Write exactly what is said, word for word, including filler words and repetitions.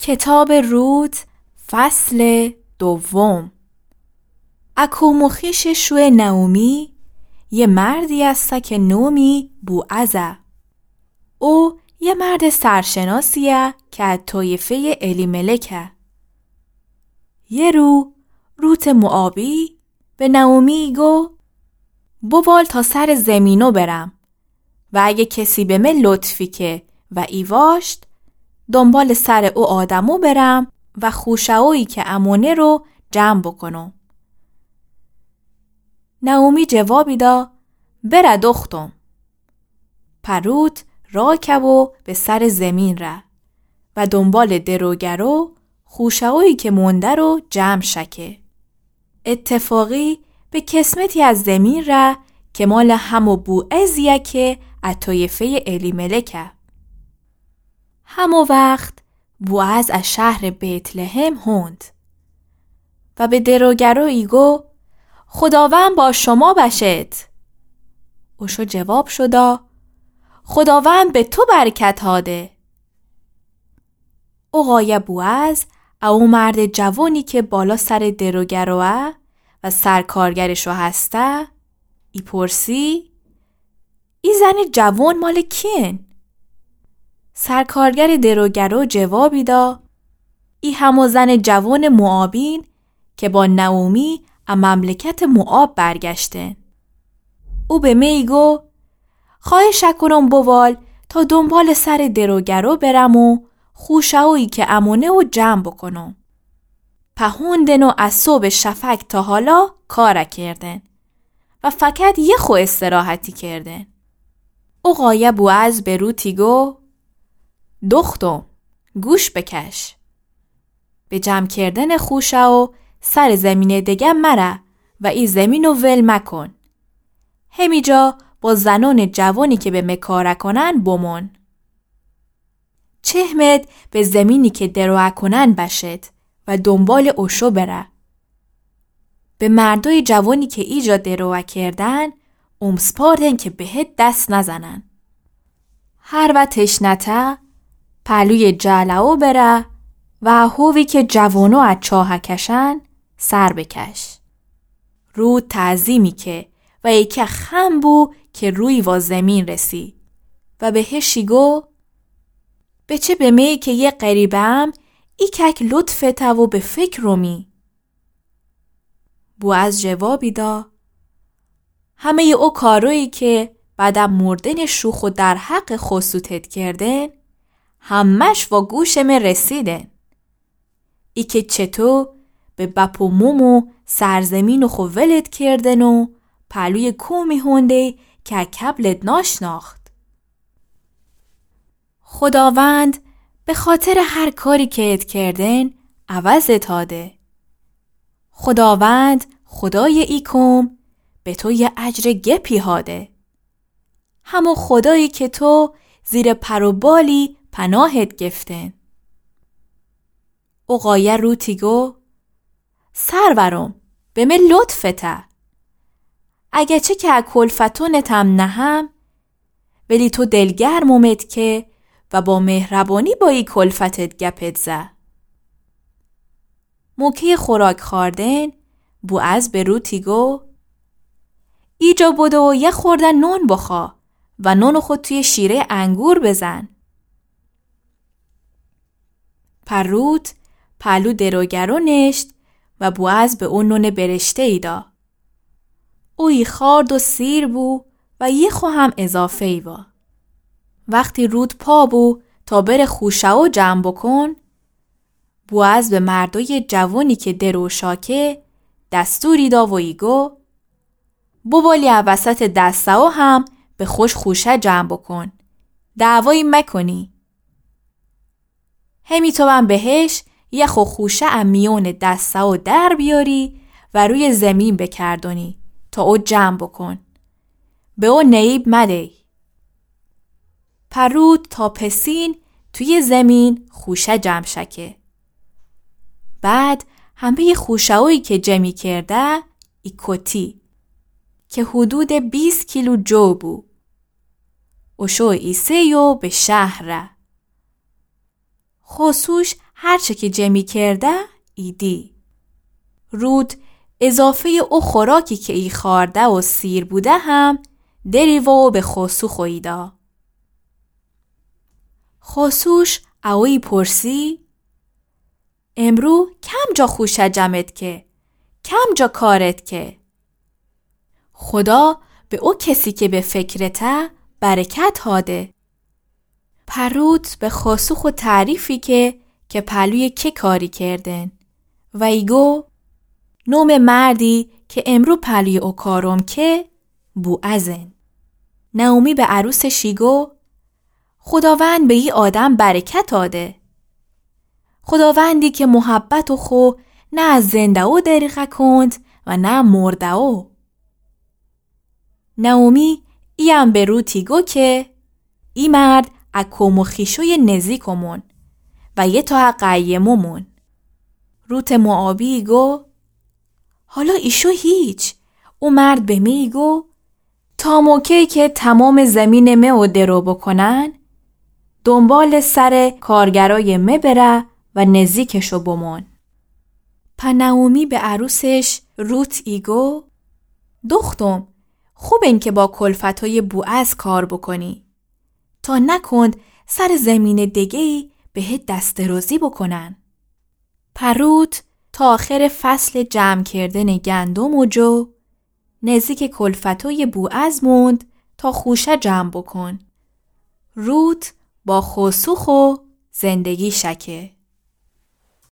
کتاب رود فصل دوم. اکومخیش شو نعومی یه مردی است که نومی بوعزه. او یه مرد سرشناسیه که از طایفه الیملکه. یه رو روت موآبی به نعومی گو بوال تا سر زمینو برم و اگه کسی به من لطفی که و ایواشت دنبال سر او آدمو برم و خوشهویی که امونه رو جمع بکنم. نعومی جوابی دا بره دختم. پروت راکب و به سر زمین ره و دنبال دروگرو خوشهویی که مونده رو جمع شکه. اتفاقی به قسمتی از زمین ره که مال همو بوعزیه که از طایفه الیملکه. همو وقت بوعز از شهر بیتلهم هوند و به دروگرو گو خداوند با شما بشد. اوشو جواب شدا خداوند به تو برکت هاده. اوقای بوعز او مرد جوانی که بالا سر دروگروه و سرکارگرشو هسته ای پرسی ای زن جوان مال کین؟ سرکارگر دروگرو جوابی دا ای همو زن جوان موآبین که با نعومی از مملکت موآب برگشته. او به می گو خواهش کنم بوال تا دنبال سر دروگرو برم و خوشهویی که امونه و جمع بکنم. پهوندن و از صبح شفق تا حالا کار کردن و فقط یه خو استراحتی کردن. او قایه بوعز به روتی گو دختم گوش بکش. به جمع کردن خوشه و سر زمین دیگه مره و ای زمینو ول مکن. همیجا با زنان جوانی که به مکاره کنن بمون. چهمت به زمینی که دروه کنن بشد و دنبال اوشو بره. به مردای جوانی که ایجا دروه کردن امسپاردن که بهت دست نزنن. هر و تشنته پلوی جلعو بره و هوی که جوانو از چاه کشن سر بکش. رو تعظیمی که و یکی خم بو که روی و زمین رسی و به هشی گو به چه به می که یه قریبه هم ای کک لطفته و به فکر رومی. بوعز جوابی دا همه او کارویی که بعدم مردن شوخ و در حق خصوصت کردن همش و گوش من رسیدن. ای که چطور به بپ و موم و سرزمین و خوولت کردن و پلوی کومی هونده که کبلت ناشناخت. خداوند به خاطر هر کاری که ات کردن عوضت هاده. خداوند خدای ایکم به تو یه اجر گپی هاده. همو خدایی که تو زیر پر و بالی پناهت گفتن. اوقای روتی گو سرورم به من لطفته. اگه چه که کلفتونتم نهم ولی تو دلگرم اومد که و با مهربانی با ای کلفتت گپت زه. موقع خوراک خوردن بوعز به روتی گو ایجا بوده و یه خوردن نون بخوا و نونو خود توی شیره انگور بزن. پر روت پلو دروگرو نشت و بوعز به اون نون برشته ای دا. اوی خارد و سیر بو و یه خو هم اضافه ای با. وقتی رود پا بو تا بره خوشه و جمع بکن بوعز به مردای جوانی که درو شاکه دستوری دا و ایگو بوالی وسط دسته و هم به خوش خوشه جمع بکن. دعوایی مکنی. همی تو هم بهش یه خو خوشه امیون دسته و در بیاری و روی زمین بکردونی تا او جمع بکن. به او نیب مده. پرود تا پسین توی زمین خوشه جمع شکه. بعد همه خوشه هایی که جمعی کرده ای کتی که حدود بیست کیلو جو بو. اوشو ایسه یو به شهر ره. خصوش هرچه که جمی کرده ایدی. رود اضافه او خوراکی که ای خارده و سیر بوده هم دری و به خسو خویده. خسوش اوی پرسی امرو کم جا خوشه جمت که کم جا کارت که خدا به او کسی که به فکرته برکت هاده. پروت به خسو خود تعریفی که که پلوی که کاری کردن و ایگو نوم مردی که امرو پلوی او کارم که بوعزن. نعومی به عروسشی گو خداوند به ای آدم برکت داده. خداوندی که محبت و خو نه از زنده او دریغه کند و نه مرده او. نعومی ایم به روتی گو که ای مرد اکوم و خیشوی نزیکمون و یه تا قیممون. روت موآبی گو حالا ایشو هیچ. او مرد به می گو تا موقعی که تمام زمین مه درو بکنن دنبال سر کارگرای مه بره و نزیکشو بمون. پا نعومی به عروسش روت ایگو دختم خوب این که با کلفتای بوعز کار بکنی تا نکند سر زمین دگهی بهت دست درازی بکنن. پروت تا آخر فصل جمع کردن گندم و جو نزدیک کلفتای بوعز موند تا خوشه جمع بکن. روت با خسوخو زندگی شکه.